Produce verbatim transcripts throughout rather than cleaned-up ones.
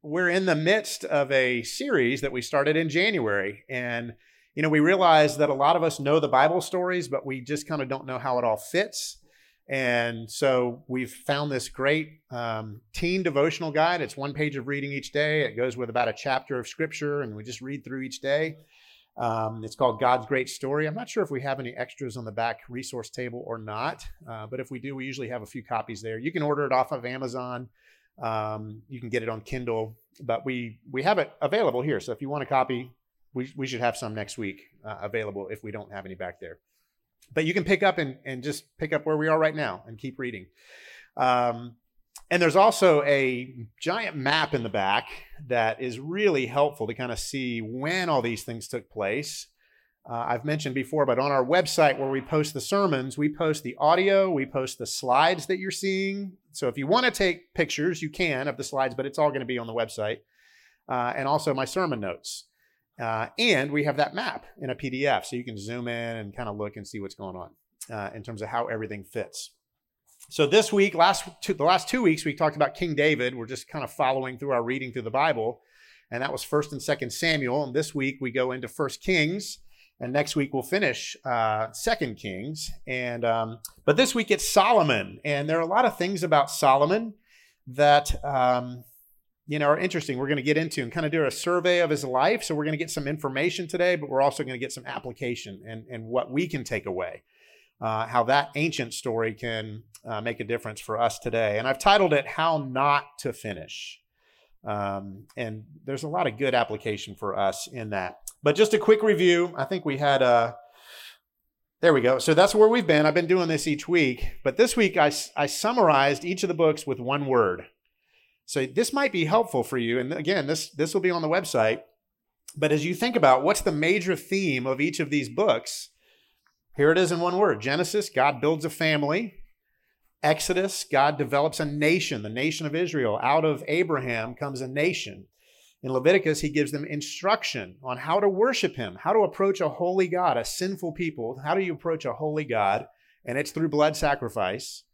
we're in the midst of a series that we started in January. And, you know, we realized that a lot of us know the Bible stories, but we just kind of don't know how it all fits. And so we've found this great um, teen devotional guide. It's one page of reading each day. It goes with about a chapter of scripture, and we just read through each day. Um, it's called God's Great Story. I'm not sure if we have any extras on the back resource table or not, uh, but if we do, we usually have a few copies there. You can order it off of Amazon. Um, you can get it on Kindle, but we we have it available here. So if you want a copy, we we should have some next week uh, available if we don't have any back there. But you can pick up and, and just pick up where we are right now and keep reading. Um, and there's also a giant map in the back that is really helpful to kind of see when all these things took place. Uh, I've mentioned before, but on our website where we post the sermons, we post the audio, we post the slides that you're seeing. So if you want to take pictures, you can of the slides, but it's all going to be on the website. Uh, and also my sermon notes. Uh, and we have that map in a P D F, so you can zoom in and kind of look and see what's going on uh, in terms of how everything fits. So this week, last two, the last two weeks, we talked about King David. We're just kind of following through our reading through the Bible, and that was First and Second Samuel. And this week we go into First Kings, and next week we'll finish uh, Second Kings. And um, but this week it's Solomon, and there are a lot of things about Solomon that um, you know, are interesting. We're going to get into and kind of do a survey of his life. So we're going to get some information today, but we're also going to get some application and, and what we can take away, uh, how that ancient story can uh, make a difference for us today. And I've titled it, How Not to Finish. Um, and there's a lot of good application for us in that. But just a quick review. I think we had a, there we go. So that's where we've been. I've been doing this each week. But this week I, I summarized each of the books with one word. So this might be helpful for you. And again, this, this will be on the website. But as you think about what's the major theme of each of these books, here it is in one word. Genesis, God builds a family. Exodus, God develops a nation, the nation of Israel. Out of Abraham comes a nation. In Leviticus, he gives them instruction on how to worship him, how to approach a holy God, a sinful people. How do you approach a holy God? And it's through blood sacrifice.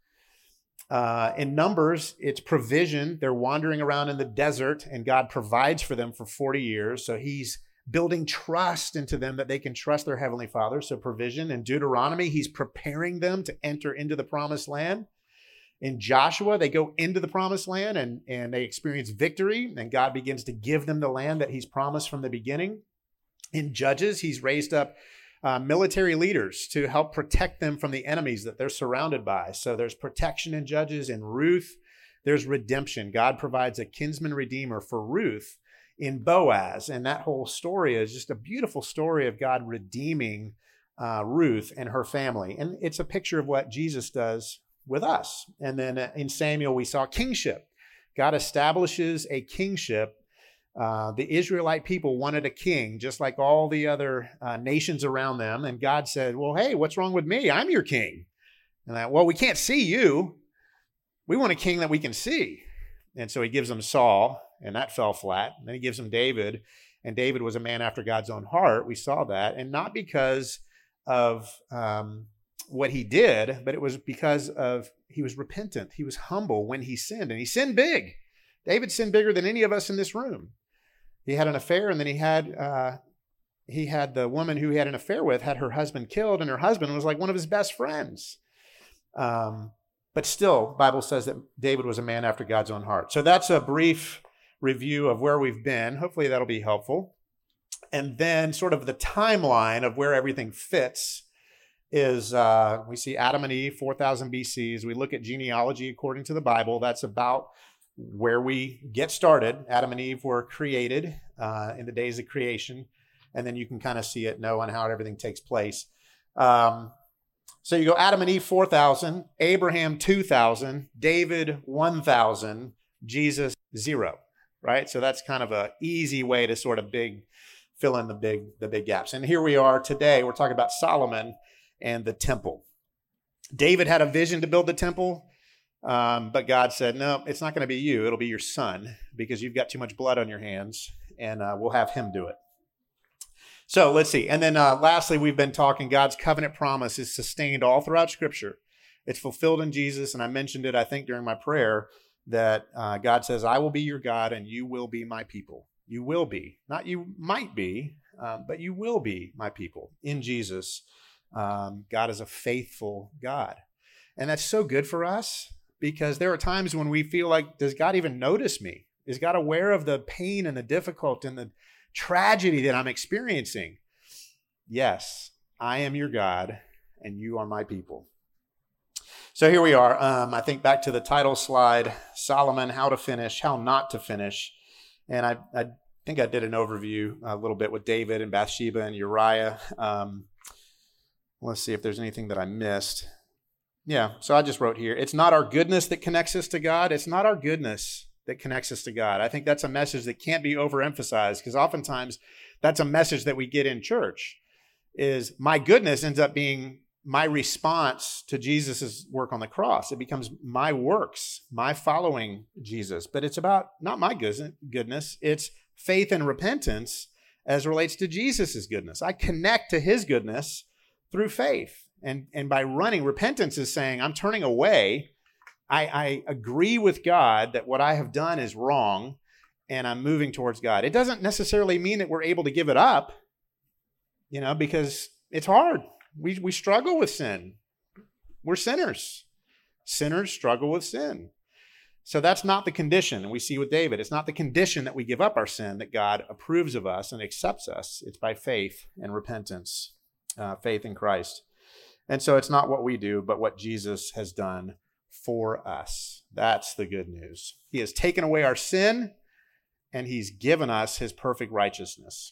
Uh, in Numbers, it's provision. They're wandering around in the desert, and God provides for them for forty years. So he's building trust into them that they can trust their Heavenly Father. So provision. In Deuteronomy, he's preparing them to enter into the promised land. In Joshua, they go into the promised land and, and they experience victory, and God begins to give them the land that he's promised from the beginning. In Judges, he's raised up Uh, military leaders to help protect them from the enemies that they're surrounded by. So there's protection in Judges. In Ruth, there's redemption. God provides a kinsman redeemer for Ruth in Boaz. And that whole story is just a beautiful story of God redeeming uh, Ruth and her family. And it's a picture of what Jesus does with us. And then in Samuel, we saw kingship. God establishes a kingship. Uh, the Israelite people wanted a king, just like all the other uh, nations around them. And God said, well, hey, what's wrong with me? I'm your king. And I, well, we can't see you. We want a king that we can see. And so he gives them Saul, and that fell flat. And then he gives them David, and David was a man after God's own heart. We saw that. And not because of um, what he did, but it was because of he was repentant. He was humble when he sinned, and he sinned big. David sinned bigger than any of us in this room. He had an affair, and then he had uh, he had the woman who he had an affair with had her husband killed, and her husband was like one of his best friends. Um, but still, Bible says that David was a man after God's own heart. So that's a brief review of where we've been. Hopefully that'll be helpful. And then sort of the timeline of where everything fits is uh, we see Adam and Eve, four thousand B C. As we look at genealogy according to the Bible, that's about where we get started. Adam and Eve were created uh, in the days of creation. And then you can kind of see it, know on how everything takes place. Um, so you go Adam and Eve, four thousand, Abraham, two thousand, David, one thousand, Jesus, zero, right? So that's kind of an easy way to sort of big fill in the big, the big gaps. And here we are today. We're talking about Solomon and the temple. David had a vision to build the temple. Um, but God said, no, it's not going to be you. It'll be your son because you've got too much blood on your hands, and uh, we'll have him do it. So let's see. And then uh, lastly, we've been talking God's covenant promise is sustained all throughout Scripture. It's fulfilled in Jesus, and I mentioned it, I think, during my prayer, that uh, God says, I will be your God and you will be my people. You will be, not you might be, um, but you will be my people in Jesus. Um, God is a faithful God. And that's so good for us because there are times when we feel like, does God even notice me? Is God aware of the pain and the difficulty and the tragedy that I'm experiencing? Yes, I am your God and you are my people. So here we are. Um, I think back to the title slide, Solomon, how to finish, how not to finish. And I, I think I did an overview a little bit with David and Bathsheba and Uriah. Um, let's see if there's anything that I missed. Yeah, so I just wrote here, it's not our goodness that connects us to God. It's not our goodness that connects us to God. I think that's a message that can't be overemphasized because oftentimes that's a message that we get in church is my goodness ends up being my response to Jesus's work on the cross. It becomes my works, my following Jesus. But it's about not my goodness, it's faith and repentance as relates to Jesus's goodness. I connect to his goodness through faith. And, and by running, repentance is saying, I'm turning away. I, I agree with God that what I have done is wrong, and I'm moving towards God. It doesn't necessarily mean that we're able to give it up, you know, because it's hard. We, we struggle with sin. We're sinners. Sinners struggle with sin. So that's not the condition. And we see with David, it's not the condition that we give up our sin, that God approves of us and accepts us. It's by faith and repentance, uh, faith in Christ. And so it's not what we do, but what Jesus has done for us. That's the good news. He has taken away our sin, and he's given us his perfect righteousness.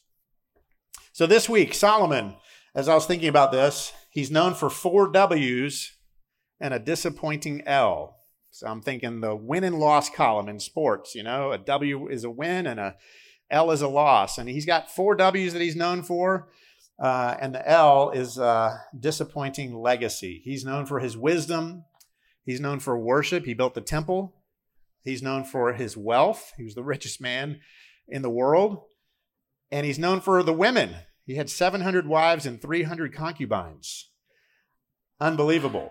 So this week, Solomon, as I was thinking about this, he's known for four W's and a disappointing L. So I'm thinking the win and loss column in sports, you know, a W is a win and a L is a loss. And he's got four W's that he's known for. Uh, and the L is uh, disappointing legacy. He's known for his wisdom. He's known for worship. He built the temple. He's known for his wealth. He was the richest man in the world. And he's known for the women. He had seven hundred wives and three hundred concubines. Unbelievable.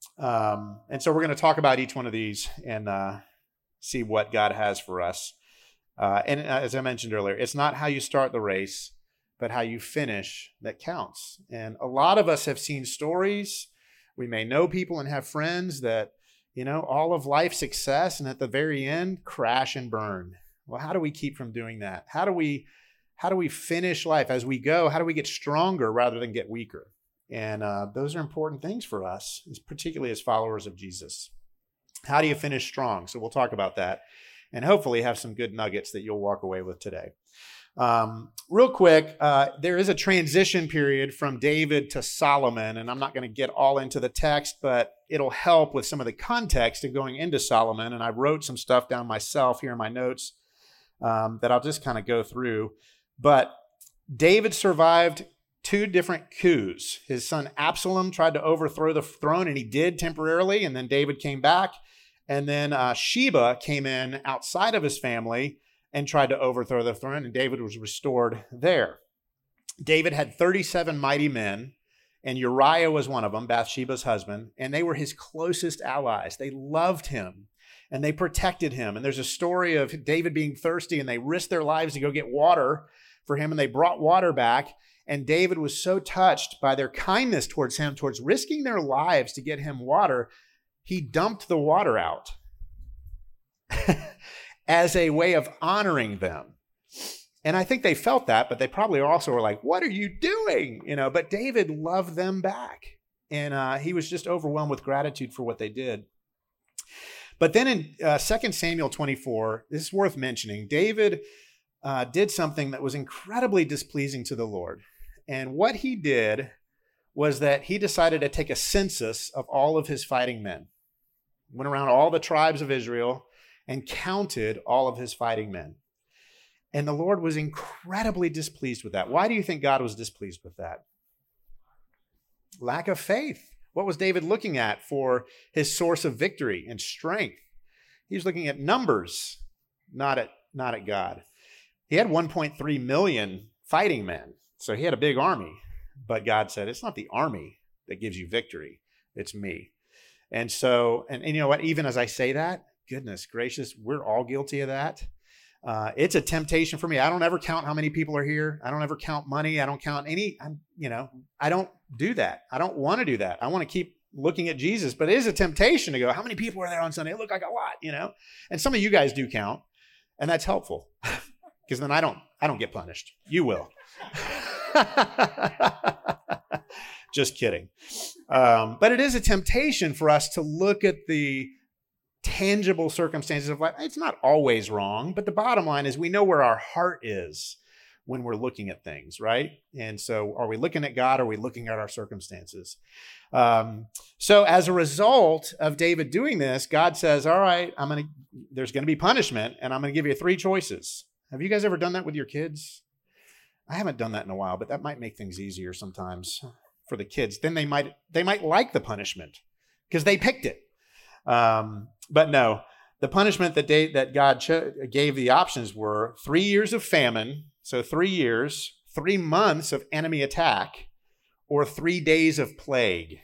Um, and so we're going to talk about each one of these and uh, see what God has for us. Uh, and as I mentioned earlier, it's not how you start the race, but how you finish that counts. And a lot of us have seen stories. We may know people and have friends that, you know, all of life success and at the very end, crash and burn. Well, how do we keep from doing that? How do we, how do we finish life as we go? How do we get stronger rather than get weaker? And uh, those are important things for us, particularly as followers of Jesus. How do you finish strong? So we'll talk about that and hopefully have some good nuggets that you'll walk away with today. Um, real quick, uh, there is a transition period from David to Solomon, and I'm not going to get all into the text, but it'll help with some of the context of going into Solomon. And I wrote some stuff down myself here in my notes um, that I'll just kind of go through. But David survived two different coups. His son Absalom tried to overthrow the throne, and he did temporarily, and then David came back. And then uh, Sheba came in outside of his family and tried to overthrow the throne, and David was restored there. David had thirty-seven mighty men, and Uriah was one of them, Bathsheba's husband, and they were his closest allies. They loved him, and they protected him. And there's a story of David being thirsty, and they risked their lives to go get water for him, and they brought water back, and David was so touched by their kindness towards him, towards risking their lives to get him water, he dumped the water out as a way of honoring them. And I think they felt that, but they probably also were like, what are you doing? You know, but David loved them back. And uh, he was just overwhelmed with gratitude for what they did. But then in uh, Second Samuel twenty-four, this is worth mentioning, David uh, did something that was incredibly displeasing to the Lord. And what he did was that he decided to take a census of all of his fighting men. Went around all the tribes of Israel and counted all of his fighting men. And the Lord was incredibly displeased with that. Why do you think God was displeased with that? Lack of faith. What was David looking at for his source of victory and strength? He was looking at numbers, not at, not at God. He had one point three million fighting men, so he had a big army. But God said, it's not the army that gives you victory, it's me. And so, and, and you know what, even as I say that, goodness gracious, we're all guilty of that. Uh, it's a temptation for me. I don't ever count how many people are here. I don't ever count money. I don't count any, I'm, you know, I don't do that. I don't want to do that. I want to keep looking at Jesus, but it is a temptation to go, how many people are there on Sunday? It looked like a lot, you know? And some of you guys do count, and that's helpful because then I don't, I don't get punished. You will. Just kidding. Um, but it is a temptation for us to look at the tangible circumstances of life. It's not always wrong, but the bottom line is we know where our heart is when we're looking at things, right? And so are we looking at God? Or are we looking at our circumstances? Um, so as a result of David doing this, God says, all right, I'm going to, there's going to be punishment, and I'm going to give you three choices. Have you guys ever done that with your kids? I haven't done that in a while, but that might make things easier sometimes for the kids. Then they might, they might like the punishment because they picked it. Um, but no, the punishment that they, that God cho- gave the options were three years of famine. So three years, three months of enemy attack, or three days of plague.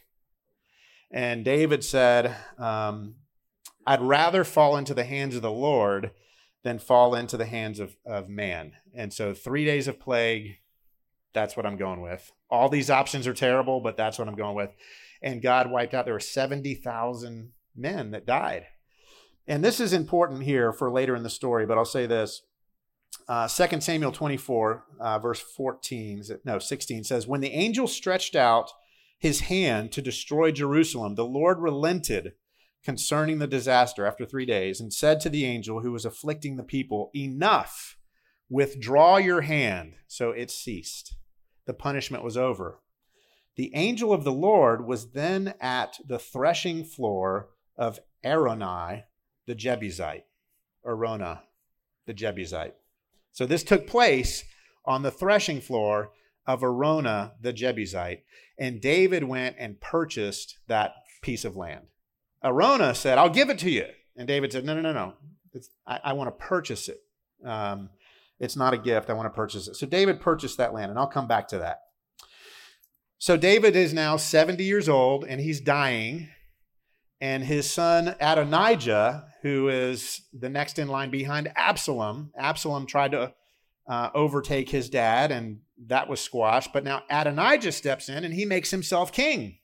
And David said, um, I'd rather fall into the hands of the Lord than fall into the hands of, of man. And so three days of plague, that's what I'm going with. All these options are terrible, but that's what I'm going with. And God wiped out, there were seventy thousand men that died. And this is important here for later in the story, but I'll say this. Uh, Second Samuel twenty-four, uh, verse fourteen, no, sixteen says, when the angel stretched out his hand to destroy Jerusalem, the Lord relented concerning the disaster after three days and said to the angel who was afflicting the people, enough, withdraw your hand. So it ceased. The punishment was over. The angel of the Lord was then at the threshing floor of Araunah, the Jebusite, Araunah, the Jebusite. So this took place on the threshing floor of Araunah, the Jebusite, and David went and purchased that piece of land. Araunah said, I'll give it to you. And David said, no, no, no, no. It's, I, I want to purchase it. Um, it's not a gift. I want to purchase it. So David purchased that land, and I'll come back to that. So David is now seventy years old, and he's dying. And his son Adonijah, who is the next in line behind Absalom, Absalom tried to uh, overtake his dad, and that was squashed. But now Adonijah steps in, and he makes himself king.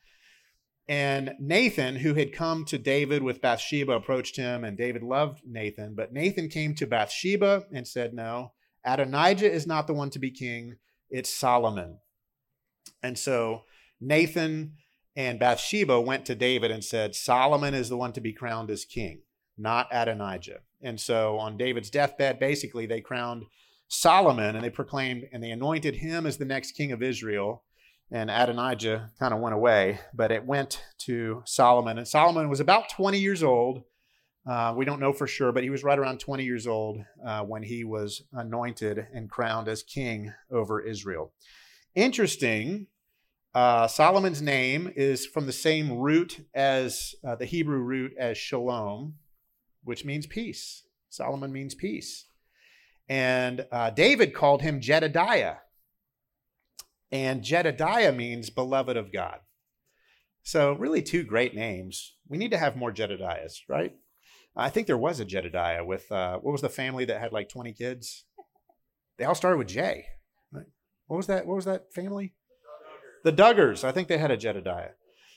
And Nathan, who had come to David with Bathsheba, approached him, and David loved Nathan. But Nathan came to Bathsheba and said, no, Adonijah is not the one to be king. It's Solomon. And so Nathan and Bathsheba went to David and said, Solomon is the one to be crowned as king, not Adonijah. And so on David's deathbed, basically, they crowned Solomon, and they proclaimed and they anointed him as the next king of Israel. And Adonijah kind of went away, but it went to Solomon. And Solomon was about twenty years old. Uh, we don't know for sure, but he was right around twenty years old uh, when he was anointed and crowned as king over Israel. Interesting. Uh, Solomon's name is from the same root as uh, the Hebrew root as shalom, which means peace. Solomon means peace. And uh, David called him Jedediah. And Jedediah means beloved of God. So really two great names. We need to have more Jedediahs, right? I think there was a Jedediah with, uh, what was the family that had like twenty kids? They all started with J. Right? What was that? What was that family? The Duggars. I think they had a Jedediah.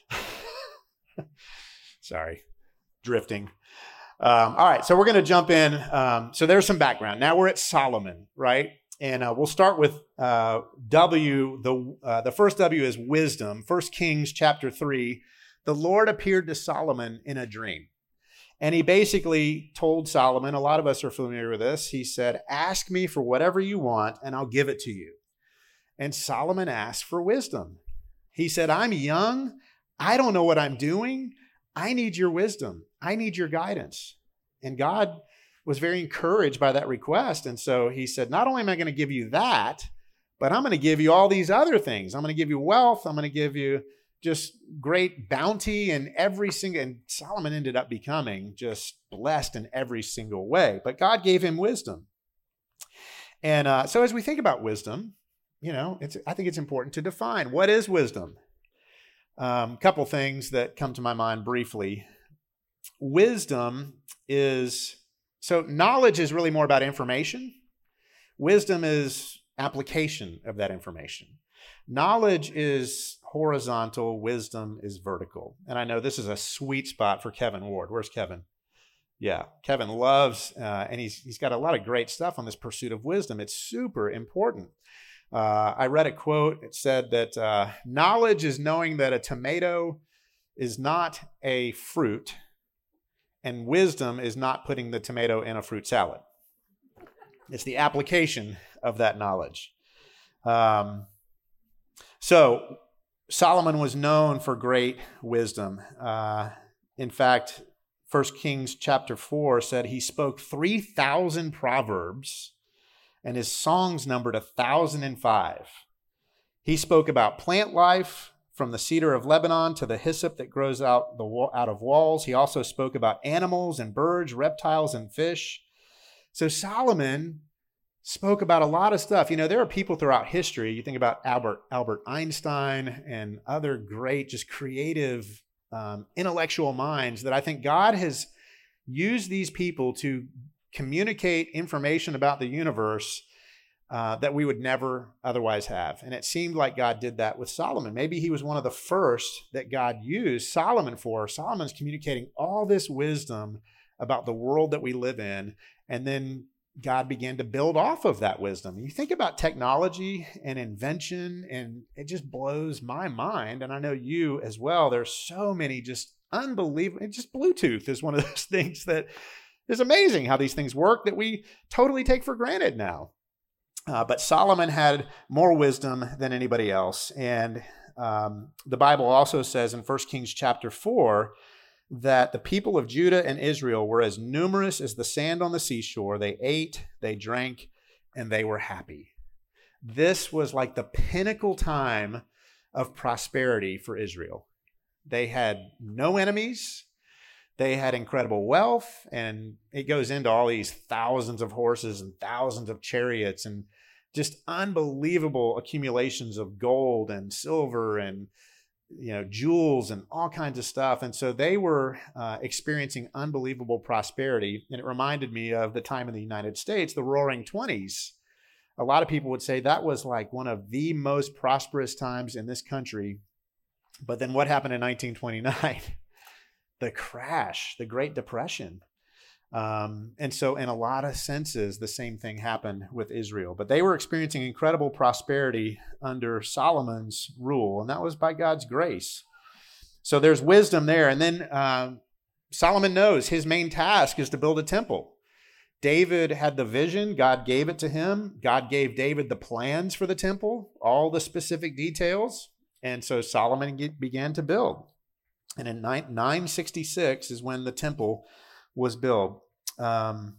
Sorry, drifting. Um, all right, so we're going to jump in. Um, so there's some background. Now we're at Solomon, right? And uh, we'll start with uh, W. The uh, the first W is wisdom. First Kings chapter three. The Lord appeared to Solomon in a dream. And he basically told Solomon, a lot of us are familiar with this. He said, ask me for whatever you want and I'll give it to you. And Solomon asked for wisdom. He said, I'm young. I don't know what I'm doing. I need your wisdom. I need your guidance. And God was very encouraged by that request. And so he said, not only am I going to give you that, but I'm going to give you all these other things. I'm going to give you wealth. I'm going to give you just great bounty in every single, and Solomon ended up becoming just blessed in every single way. But God gave him wisdom. And uh, so as we think about wisdom, you know, it's, I think it's important to define what is wisdom. A um, couple things that come to my mind briefly. Wisdom is, so knowledge is really more about information. Wisdom is application of that information. Knowledge is horizontal, wisdom is vertical. And I know this is a sweet spot for Kevin Ward. Where's Kevin? Yeah, Kevin loves, uh, and he's he's got a lot of great stuff on this pursuit of wisdom. It's super important. Uh, I read a quote. It said that uh, knowledge is knowing that a tomato is not a fruit, and wisdom is not putting the tomato in a fruit salad. It's the application of that knowledge. Um, so Solomon was known for great wisdom. Uh, in fact, First Kings chapter four said he spoke three thousand proverbs, and his songs numbered one thousand five. He spoke about plant life, from the cedar of Lebanon to the hyssop that grows out, the, out of walls. He also spoke about animals and birds, reptiles and fish. So Solomon spoke about a lot of stuff. You know, there are people throughout history. You think about Albert, Albert Einstein and other great, just creative, um, intellectual minds that I think God has used these people to communicate information about the universe uh, that we would never otherwise have. And it seemed like God did that with Solomon. Maybe he was one of the first that God used Solomon for. Solomon's communicating all this wisdom about the world that we live in, and then God began to build off of that wisdom. You think about technology and invention, and it just blows my mind. And I know you as well. There's so many just unbelievable, just Bluetooth is one of those things that is amazing how these things work that we totally take for granted now. Uh, but Solomon had more wisdom than anybody else. And um, the Bible also says in First Kings chapter four, that the people of Judah and Israel were as numerous as the sand on the seashore. They ate, they drank, and they were happy. This was like the pinnacle time of prosperity for Israel. They had no enemies. They had incredible wealth, and it goes into all these thousands of horses and thousands of chariots and just unbelievable accumulations of gold and silver and you know, jewels and all kinds of stuff. And so they were uh, experiencing unbelievable prosperity. And it reminded me of the time in the United States, the Roaring Twenties. A lot of people would say that was like one of the most prosperous times in this country. But then what happened in nineteen twenty-nine? The crash, the Great Depression. Um, and so in a lot of senses, the same thing happened with Israel. But they were experiencing incredible prosperity under Solomon's rule, and that was by God's grace. So there's wisdom there. And then um, Solomon knows his main task is to build a temple. David had the vision. God gave it to him. God gave David the plans for the temple, all the specific details. And so Solomon began to build. And in nine sixty-six is when the temple was built. Um,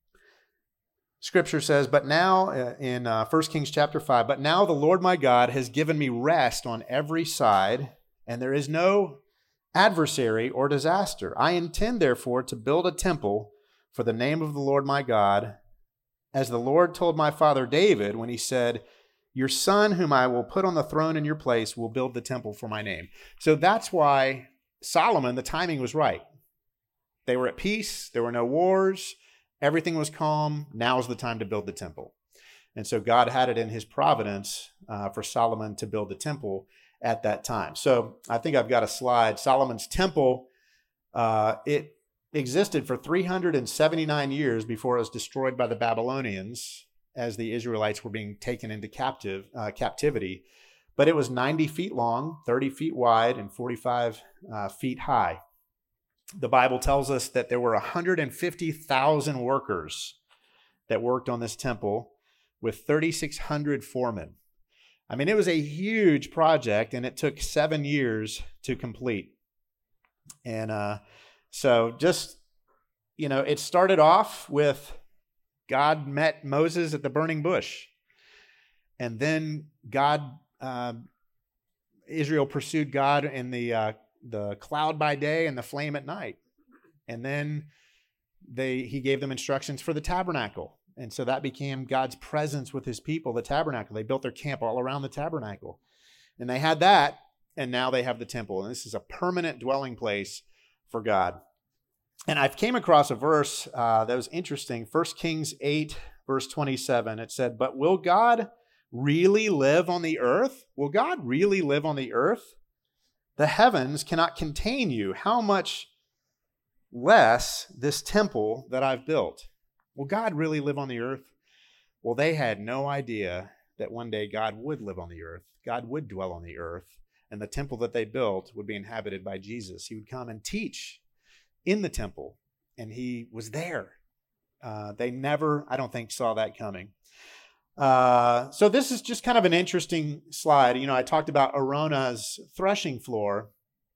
scripture says, but now uh, in uh, First Kings chapter five, but now the Lord my God has given me rest on every side, and there is no adversary or disaster. I intend, therefore, to build a temple for the name of the Lord my God, as the Lord told my father David when he said, your son, whom I will put on the throne in your place, will build the temple for my name. So that's why Solomon, the timing was right. They were at peace. There were no wars. Everything was calm. Now is the time to build the temple. And so God had it in his providence uh, for Solomon to build the temple at that time. So I think I've got a slide. Solomon's temple, uh, it existed for three hundred seventy-nine years before it was destroyed by the Babylonians as the Israelites were being taken into captive uh, captivity. But it was ninety feet long, thirty feet wide, and forty-five uh, feet high. The Bible tells us that there were one hundred fifty thousand workers that worked on this temple with thirty-six hundred foremen. I mean, it was a huge project, and it took seven years to complete. And uh, so just, you know, it started off with God met Moses at the burning bush. And then God, uh, Israel pursued God in the uh, the cloud by day and the flame at night. And then they he gave them instructions for the tabernacle. And so that became God's presence with his people, the tabernacle. They built their camp all around the tabernacle. And they had that, and now they have the temple. And this is a permanent dwelling place for God. And I came across a verse uh, that was interesting. First Kings eight, verse twenty-seven. It said, "But will God really live on the earth? Will God really live on the earth? The heavens cannot contain you. How much less this temple that I've built?" Will God really live on the earth? Well, they had no idea that one day God would live on the earth. God would dwell on the earth. And the temple that they built would be inhabited by Jesus. He would come and teach in the temple. And he was there. Uh, they never, I don't think, saw that coming. Uh, so this is just kind of an interesting slide. You know, I talked about Araunah's threshing floor.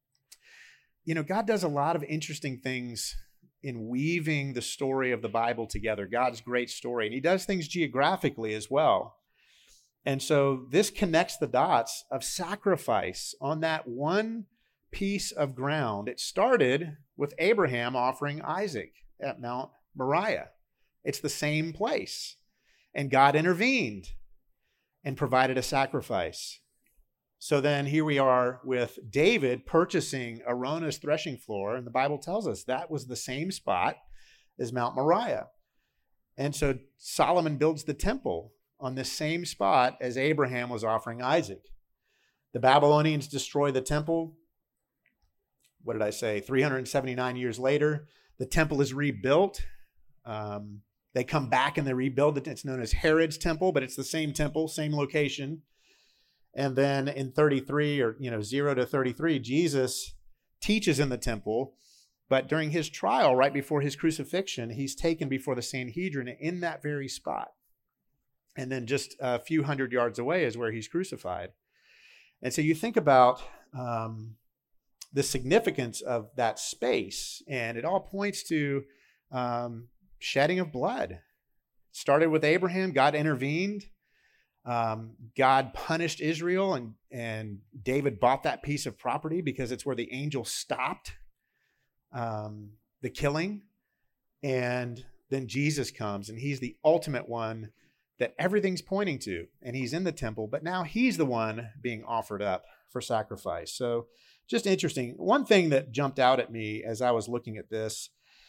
You know, God does a lot of interesting things in weaving the story of the Bible together, God's great story. And he does things geographically as well. And so this connects the dots of sacrifice on that one piece of ground. It started with Abraham offering Isaac at Mount Moriah. It's the same place. And God intervened and provided a sacrifice. So then here we are with David purchasing Araunah's threshing floor, and the Bible tells us that was the same spot as Mount Moriah. And so Solomon builds the temple on this same spot as Abraham was offering Isaac. The Babylonians destroy the temple. What did I say? three hundred seventy-nine years later, the temple is rebuilt. Um, they come back and they rebuild it. It's known as Herod's temple, but it's the same temple, same location. And then in thirty-three, or, you know, zero to thirty-three, Jesus teaches in the temple. But during his trial, right before his crucifixion, he's taken before the Sanhedrin in that very spot. And then just a few hundred yards away is where he's crucified. And so you think about um, the significance of that space, and it all points to um, shedding of blood. Started with Abraham, God intervened. Um, God punished Israel, and, and David bought that piece of property because it's where the angel stopped um, the killing. And then Jesus comes, and he's the ultimate one that everything's pointing to. And he's in the temple, but now he's the one being offered up for sacrifice. So just interesting. One thing that jumped out at me as I was looking at this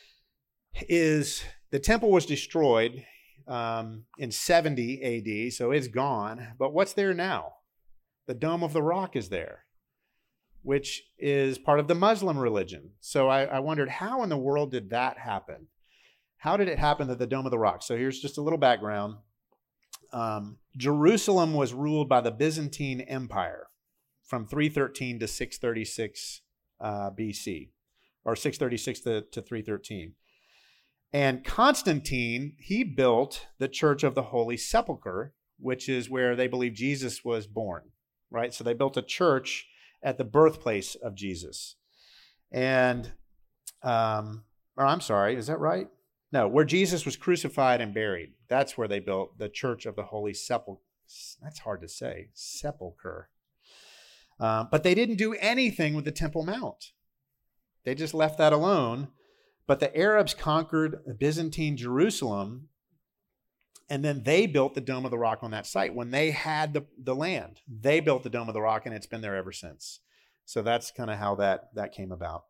is the temple was destroyed Um, in seventy A D, so it's gone. But what's there now? The Dome of the Rock is there, which is part of the Muslim religion. So I, I wondered, how in the world did that happen? How did it happen that the Dome of the Rock? So here's just a little background. Um, Jerusalem was ruled by the Byzantine Empire from three thirteen to six thirty-six uh, B C, or six thirty-six to, to three thirteen. And Constantine, he built the Church of the Holy Sepulchre, which is where they believe Jesus was born, right? So they built a church at the birthplace of Jesus. And, um, or I'm sorry, is that right? No, where Jesus was crucified and buried. That's where they built the Church of the Holy Sepulchre. That's hard to say, sepulchre. Uh, but they didn't do anything with the Temple Mount. They just left that alone. But the Arabs conquered Byzantine Jerusalem, and then they built the Dome of the Rock on that site. When they had the, the land, they built the Dome of the Rock, and it's been there ever since. So that's kind of how that, that came about.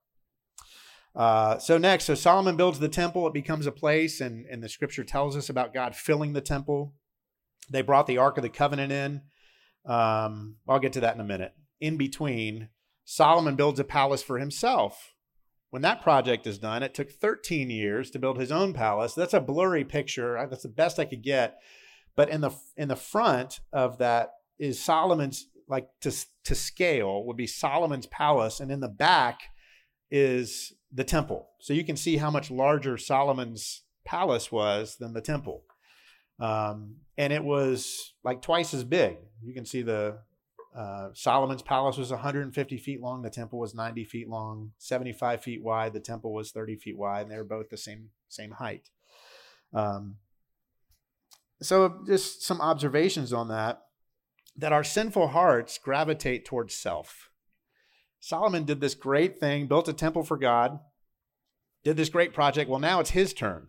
Uh, so next, so Solomon builds the temple. It becomes a place, and, and the scripture tells us about God filling the temple. They brought the Ark of the Covenant in. Um, I'll get to that in a minute. In between, Solomon builds a palace for himself. When that project is done, it took thirteen years to build his own palace. That's a blurry picture. That's the best I could get. But in the in the front of that is Solomon's, like to, to scale, would be Solomon's palace. And in the back is the temple. So you can see how much larger Solomon's palace was than the temple. Um, and it was like twice as big. You can see the Uh, Solomon's palace was one hundred fifty feet long. The temple was ninety feet long, seventy-five feet wide. The temple was thirty feet wide, and they were both the same, same height. Um, so just some observations on that, that our sinful hearts gravitate towards self. Solomon did this great thing, built a temple for God, did this great project. Well, now it's his turn.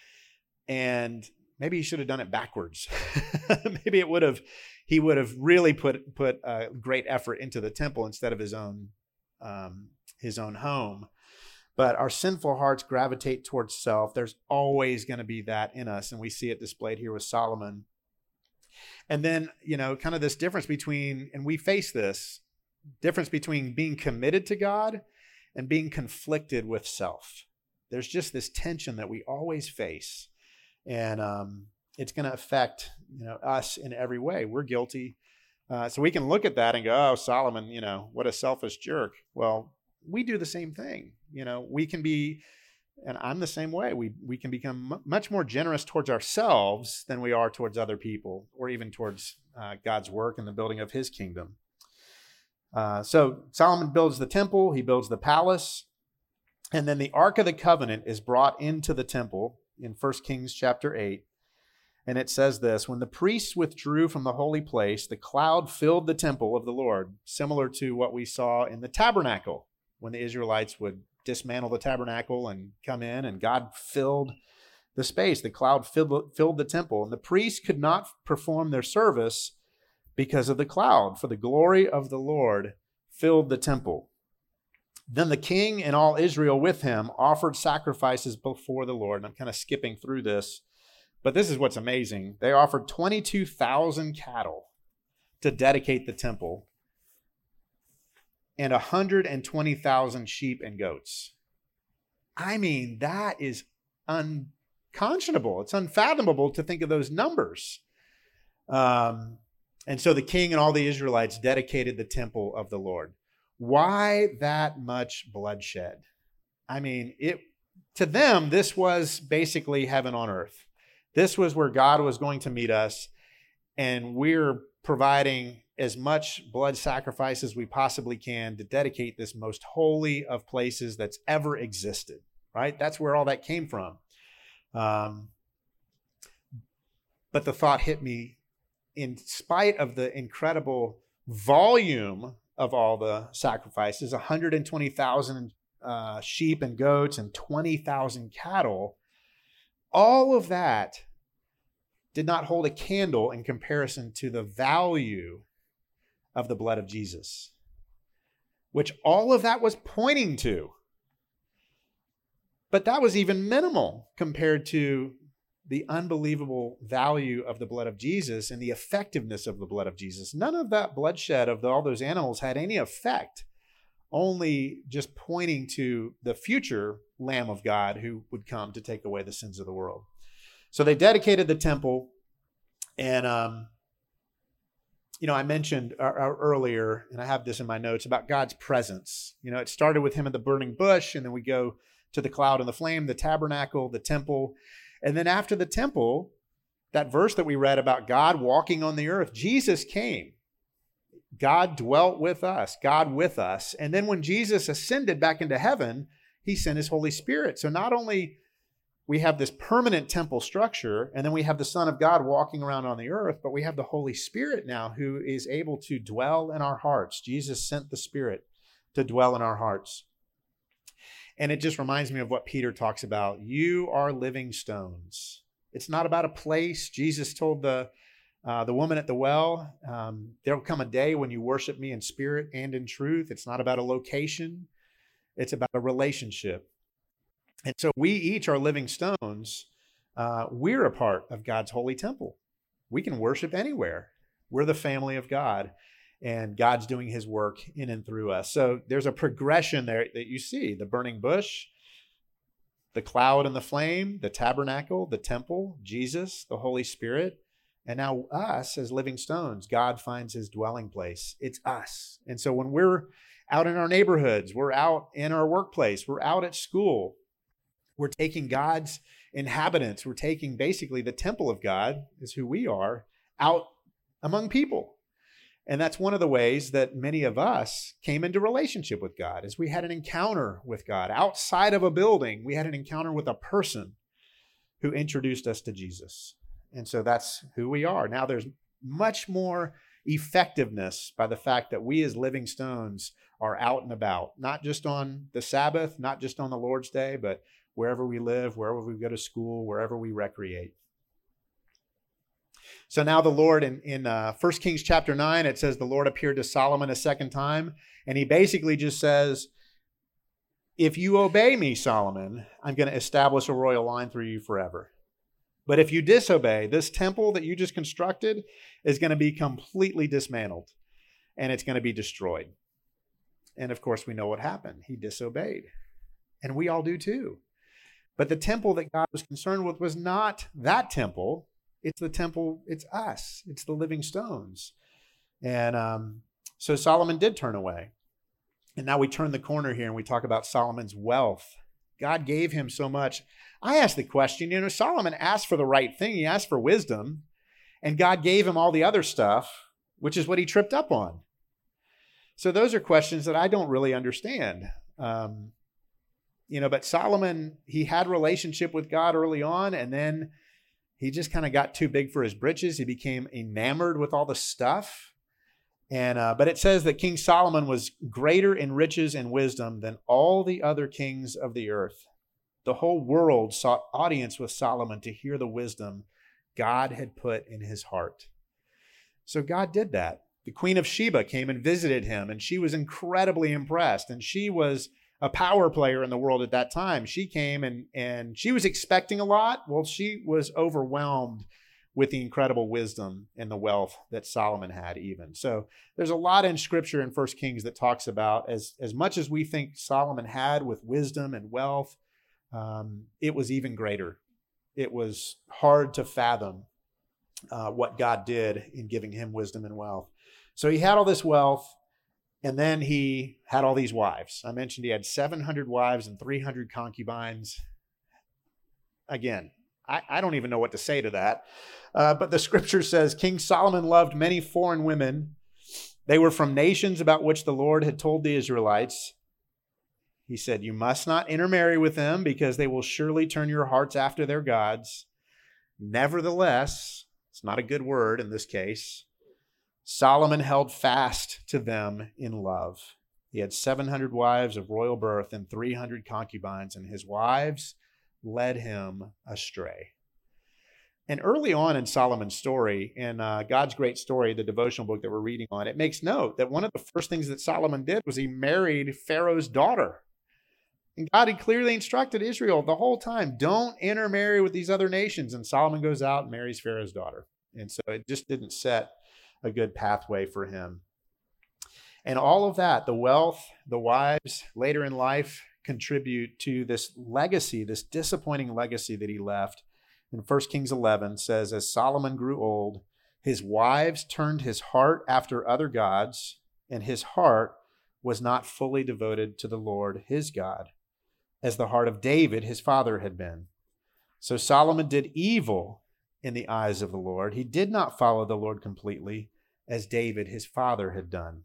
And maybe he should have done it backwards. Maybe it would have, he would have really put put uh, great effort into the temple instead of his own um, his own home. But our sinful hearts gravitate towards self. There's always going to be that in us. And we see it displayed here with Solomon. And then, you know, kind of this difference between, and we face this, difference between being committed to God and being conflicted with self. There's just this tension that we always face. And um, it's going to affect, you know, us in every way. We're guilty. Uh, so we can look at that and go, oh, Solomon, you know, what a selfish jerk. Well, we do the same thing. You know, we can be, and I'm the same way. We we can become m- much more generous towards ourselves than we are towards other people, or even towards uh, God's work and the building of his kingdom. Uh, so Solomon builds the temple, he builds the palace, and then the Ark of the Covenant is brought into the temple in First Kings chapter eight. And it says this, when the priests withdrew from the holy place, the cloud filled the temple of the Lord, similar to what we saw in the tabernacle, when the Israelites would dismantle the tabernacle and come in, and God filled the space. The cloud filled, filled the temple, and the priests could not perform their service because of the cloud, for the glory of the Lord filled the temple. Then the king and all Israel with him offered sacrifices before the Lord. And I'm kind of skipping through this, but this is what's amazing. They offered twenty-two thousand cattle to dedicate the temple, and one hundred twenty thousand sheep and goats. I mean, that is unconscionable. It's unfathomable to think of those numbers. Um, and so the king and all the Israelites dedicated the temple of the Lord. Why that much bloodshed? I mean, it to them, this was basically heaven on earth. This was where God was going to meet us, and we're providing as much blood sacrifice as we possibly can to dedicate this most holy of places that's ever existed, right? That's where all that came from. Um, but the thought hit me, in spite of the incredible volume of all the sacrifices, one hundred twenty thousand uh, sheep and goats and twenty thousand cattle, all of that did not hold a candle in comparison to the value of the blood of Jesus, which all of that was pointing to. But that was even minimal compared to the unbelievable value of the blood of Jesus and the effectiveness of the blood of Jesus. None of that bloodshed of the, all those animals had any effect, only just pointing to the future Lamb of God who would come to take away the sins of the world. So they dedicated the temple, and um, you know, I mentioned uh, earlier, and I have this in my notes, about God's presence. You know, it started with him at the burning bush, and then we go to the cloud and the flame, the tabernacle, the temple. And then after the temple, that verse that we read about God walking on the earth, Jesus came. God dwelt with us, God with us. And then when Jesus ascended back into heaven, he sent his Holy Spirit. So not only we have this permanent temple structure, and then we have the Son of God walking around on the earth, but we have the Holy Spirit now who is able to dwell in our hearts. Jesus sent the Spirit to dwell in our hearts. And it just reminds me of what Peter talks about. You are living stones. It's not about a place. Jesus told the uh, the woman at the well, um, there will come a day when you worship me in spirit and in truth. It's not about a location. It's about a relationship. And so we each are living stones. Uh, we're a part of God's holy temple. We can worship anywhere. We're the family of God, and God's doing his work in and through us. So there's a progression there that you see: the burning bush, the cloud and the flame, the tabernacle, the temple, Jesus, the Holy Spirit, and now us as living stones. God finds his dwelling place. It's us. And so when we're out in our neighborhoods, we're out in our workplace, we're out at school, we're taking God's inhabitants, we're taking basically the temple of God, is who we are, out among people. And that's one of the ways that many of us came into relationship with God, is we had an encounter with God. Outside of a building, we had an encounter with a person who introduced us to Jesus. And so that's who we are. Now there's much more effectiveness by the fact that we as living stones are out and about, not just on the Sabbath, not just on the Lord's Day, but wherever we live, wherever we go to school, wherever we recreate. So now the Lord, in, in uh, First Kings chapter nine, it says the Lord appeared to Solomon a second time, and he basically just says, if you obey me, Solomon, I'm going to establish a royal line through you forever. But if you disobey, this temple that you just constructed is going to be completely dismantled and it's going to be destroyed. And of course, we know what happened. He disobeyed. And we all do too. But the temple that God was concerned with was not that temple. It's the temple, it's us. It's the living stones. And um, so Solomon did turn away. And now we turn the corner here and we talk about Solomon's wealth. God gave him so much. I asked the question, you know, Solomon asked for the right thing. He asked for wisdom. And God gave him all the other stuff, which is what he tripped up on. So those are questions that I don't really understand. Um, you know, but Solomon, he had relationship with God early on, and then he just kind of got too big for his britches. He became enamored with all the stuff. And uh, but it says that King Solomon was greater in riches and wisdom than all the other kings of the earth. The whole world sought audience with Solomon to hear the wisdom God had put in his heart. So God did that. The Queen of Sheba came and visited him, and she was incredibly impressed. And she was a power player in the world at that time. She came and, and she was expecting a lot. Well, she was overwhelmed with the incredible wisdom and the wealth that Solomon had even. So there's a lot in Scripture in First Kings that talks about as, as much as we think Solomon had with wisdom and wealth, um, it was even greater. It was hard to fathom uh, what God did in giving him wisdom and wealth. So he had all this wealth, and then he had all these wives. I mentioned he had seven hundred wives and three hundred concubines. Again, I, I don't even know what to say to that. Uh, but the scripture says, King Solomon loved many foreign women. They were from nations about which the Lord had told the Israelites. He said, you must not intermarry with them because they will surely turn your hearts after their gods. Nevertheless, it's not a good word in this case, Solomon held fast to them in love. He had seven hundred wives of royal birth and three hundred concubines, and his wives led him astray. And early on in Solomon's story, in uh, God's Great Story, the devotional book that we're reading on, it makes note that one of the first things that Solomon did was he married Pharaoh's daughter. And God had clearly instructed Israel the whole time, don't intermarry with these other nations. And Solomon goes out and marries Pharaoh's daughter. And so it just didn't set a good pathway for him. And all of that, the wealth, the wives, later in life, contribute to this legacy, this disappointing legacy that he left. In First Kings eleven says, as Solomon grew old, his wives turned his heart after other gods, and his heart was not fully devoted to the Lord his God, as the heart of David his father had been. So Solomon did evil in the eyes of the Lord. He did not follow the Lord completely, as David his father had done.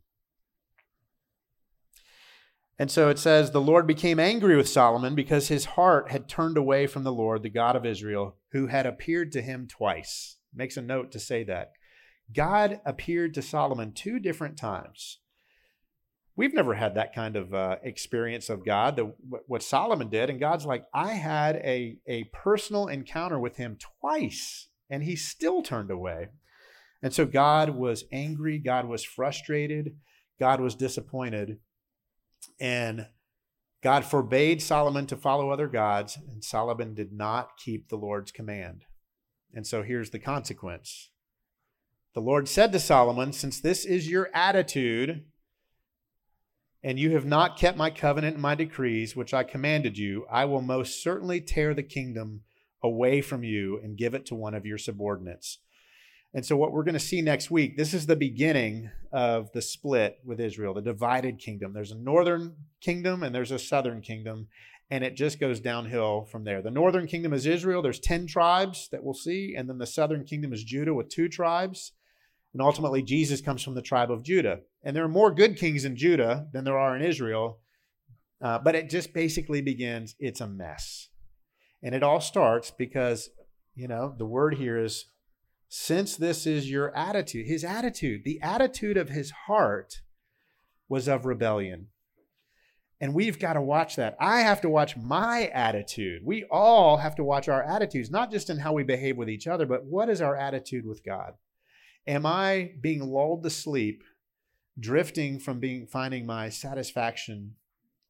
And so it says, the Lord became angry with Solomon because his heart had turned away from the Lord, the God of Israel, who had appeared to him twice. Makes a note to say that. God appeared to Solomon two different times. We've never had that kind of uh, experience of God, the, what Solomon did. And God's like, I had a, a personal encounter with him twice, and he still turned away. And so God was angry. God was frustrated. God was disappointed. And God forbade Solomon to follow other gods, and Solomon did not keep the Lord's command. And so here's the consequence. The Lord said to Solomon, since this is your attitude, and you have not kept my covenant and my decrees, which I commanded you, I will most certainly tear the kingdom away from you and give it to one of your subordinates. And so what we're going to see next week, this is the beginning of the split with Israel, the divided kingdom. There's a northern kingdom and there's a southern kingdom, and it just goes downhill from there. The northern kingdom is Israel. There's ten tribes that we'll see, and then the southern kingdom is Judah with two tribes. And ultimately, Jesus comes from the tribe of Judah. And there are more good kings in Judah than there are in Israel, uh, but it just basically begins, it's a mess. And it all starts because, you know, the word here is, since this is your attitude, his attitude, the attitude of his heart was of rebellion. And we've got to watch that. I have to watch my attitude. We all have to watch our attitudes, not just in how we behave with each other, but what is our attitude with God? Am I being lulled to sleep, drifting from being finding my satisfaction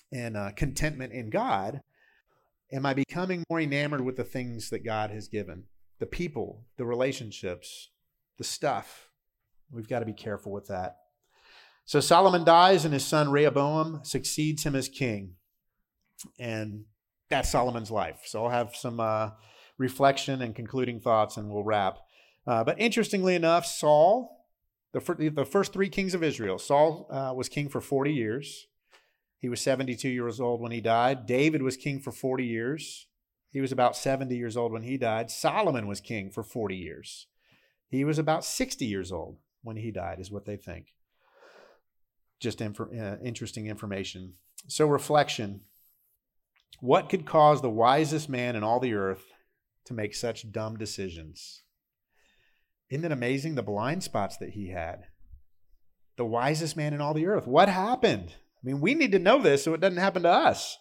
and uh, contentment in God, am I becoming more enamored with the things that God has given? The people, the relationships, the stuff. We've got to be careful with that. So Solomon dies and his son Rehoboam succeeds him as king. And that's Solomon's life. So I'll have some uh, reflection and concluding thoughts and we'll wrap. Uh, but interestingly enough, Saul, the, fir- the first three kings of Israel, Saul uh, was king for forty years. He was seventy-two years old when he died. David was king for forty years. He was about seventy years old when he died. Solomon was king for forty years. He was about sixty years old when he died, is what they think. Just inf- uh, interesting information. So reflection. What could cause the wisest man in all the earth to make such dumb decisions? Isn't it amazing the blind spots that he had? The wisest man in all the earth. What happened? I mean, we need to know this so it doesn't happen to us.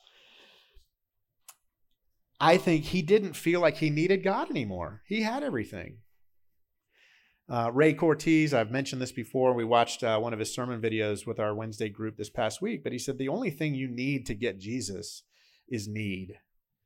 I think he didn't feel like he needed God anymore. He had everything. Uh, Ray Cortez, I've mentioned this before. We watched uh, one of his sermon videos with our Wednesday group this past week, but he said the only thing you need to get Jesus is need.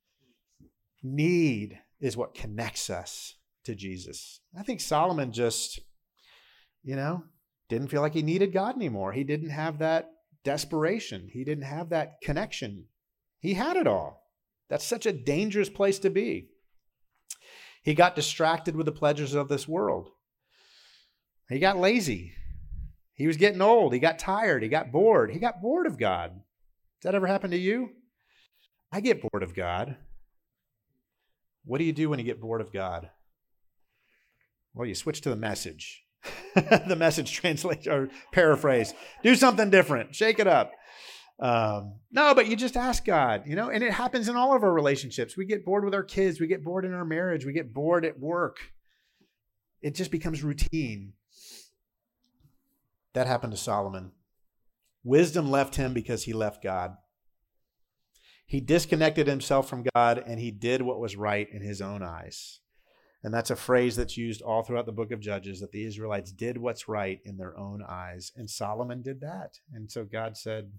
Need is what connects us to Jesus. I think Solomon just, you know, didn't feel like he needed God anymore. He didn't have that desperation. He didn't have that connection. He had it all. That's such a dangerous place to be. He got distracted with the pleasures of this world. He got lazy. He was getting old. He got tired. He got bored. He got bored of God. Does that ever happen to you? I get bored of God. What do you do when you get bored of God? Well, you switch to the Message. The Message translation or paraphrase. Do something different. Shake it up. Um, no, but you just ask God, you know, and it happens in all of our relationships. We get bored with our kids. We get bored in our marriage. We get bored at work. It just becomes routine. That happened to Solomon. Wisdom left him because he left God. He disconnected himself from God and he did what was right in his own eyes. And that's a phrase that's used all throughout the book of Judges, that the Israelites did what's right in their own eyes. And Solomon did that. And so God said,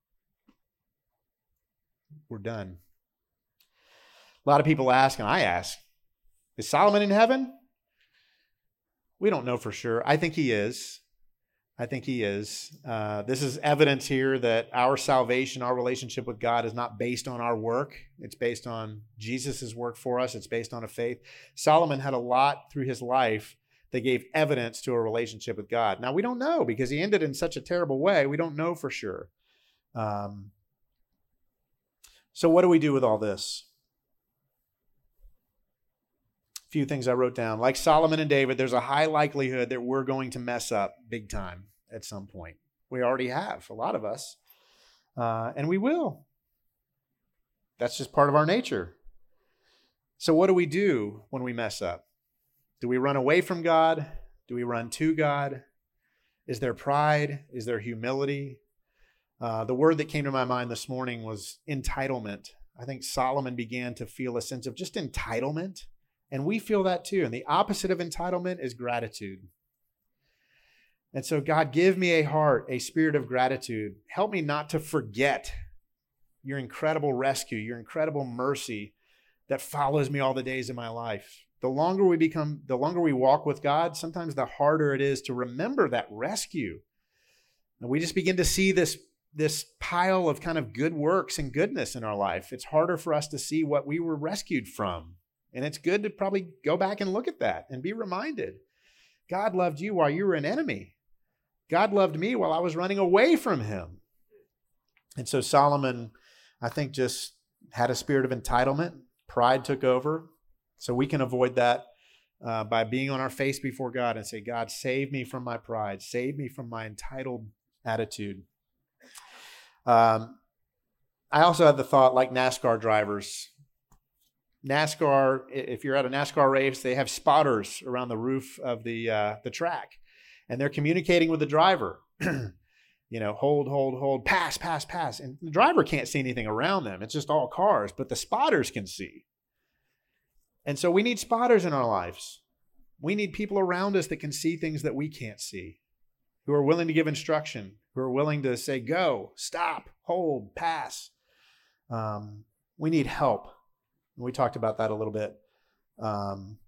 we're done. A lot of people ask, and I ask, is Solomon in heaven? We don't know for sure. I think he is. I think he is. Uh, this is evidence here that our salvation, our relationship with God is not based on our work. It's based on Jesus' work for us. It's based on a faith. Solomon had a lot through his life that gave evidence to a relationship with God. Now, we don't know because he ended in such a terrible way. We don't know for sure. Um, so what do we do with all this? Few things I wrote down. Like Solomon and David, there's a high likelihood that we're going to mess up big time at some point. We already have, a lot of us. Uh, and we will. That's just part of our nature. So what do we do when we mess up? Do we run away from God? Do we run to God? Is there pride? Is there humility? Uh, the word that came to my mind this morning was entitlement. I think Solomon began to feel a sense of just entitlement. And we feel that too. And the opposite of entitlement is gratitude. And so, God, give me a heart, a spirit of gratitude. Help me not to forget your incredible rescue, your incredible mercy that follows me all the days of my life. The longer we become, the longer we walk with God, sometimes the harder it is to remember that rescue. And we just begin to see this, this pile of kind of good works and goodness in our life. It's harder for us to see what we were rescued from. And it's good to probably go back and look at that and be reminded. God loved you while you were an enemy. God loved me while I was running away from him. And so Solomon, I think, just had a spirit of entitlement. Pride took over. So we can avoid that uh, by being on our face before God and say, God, save me from my pride. Save me from my entitled attitude. Um, I also had the thought, like NASCAR drivers, NASCAR, if you're at a NASCAR race, they have spotters around the roof of the uh, the track, and they're communicating with the driver. You know, hold, hold, hold, pass, pass, pass. And the driver can't see anything around them. It's just all cars, but the spotters can see. And so we need spotters in our lives. We need people around us that can see things that we can't see, who are willing to give instruction, who are willing to say, go, stop, hold, pass. Um, we need help. We talked about that a little bit um,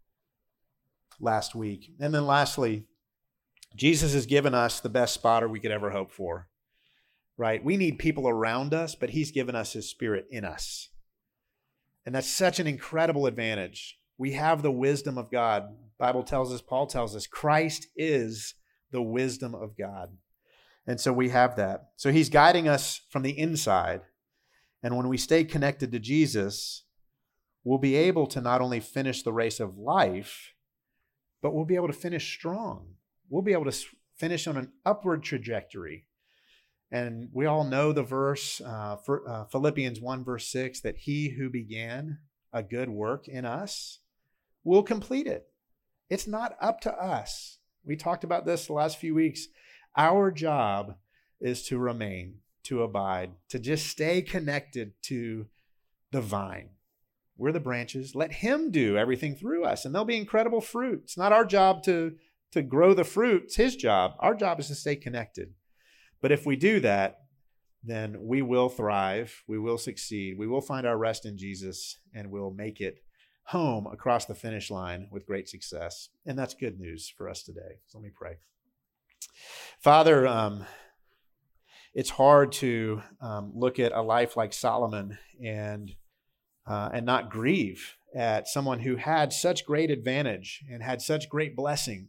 last week. And then lastly, Jesus has given us the best spotter we could ever hope for, right? We need people around us, but he's given us his Spirit in us. And that's such an incredible advantage. We have the wisdom of God. The Bible tells us, Paul tells us, Christ is the wisdom of God. And so we have that. So he's guiding us from the inside. And when we stay connected to Jesus, we'll be able to not only finish the race of life, but we'll be able to finish strong. We'll be able to finish on an upward trajectory. And we all know the verse, uh, for, uh, Philippians one, verse six, that he who began a good work in us will complete it. It's not up to us. We talked about this the last few weeks. Our job is to remain, to abide, to just stay connected to the vine. We're the branches. Let him do everything through us, and there'll be incredible fruit. It's not our job to, to grow the fruit. It's his job. Our job is to stay connected. But if we do that, then we will thrive, we will succeed, we will find our rest in Jesus, and we'll make it home across the finish line with great success. And that's good news for us today. So let me pray. Father, um, it's hard to um, look at a life like Solomon and uh, and not grieve at someone who had such great advantage and had such great blessing.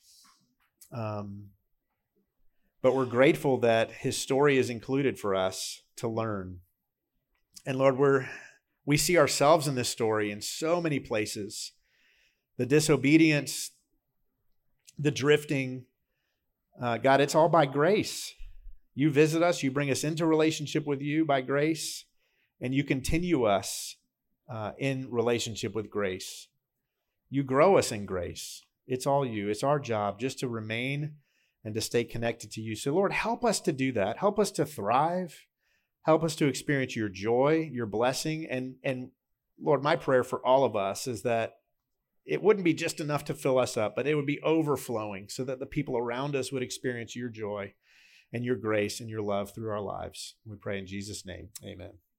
Um, But we're grateful that his story is included for us to learn. And Lord, we're, we see ourselves in this story in so many places. The disobedience, the drifting. Uh, God, it's all by grace. You visit us, you bring us into relationship with you by grace, and you continue us uh, in relationship with grace. You grow us in grace. It's all you. It's our job just to remain and to stay connected to you. So Lord, help us to do that. Help us to thrive. Help us to experience your joy, your blessing. And, and Lord, my prayer for all of us is that it wouldn't be just enough to fill us up, but it would be overflowing so that the people around us would experience your joy and your grace and your love through our lives. We pray in Jesus' name, amen.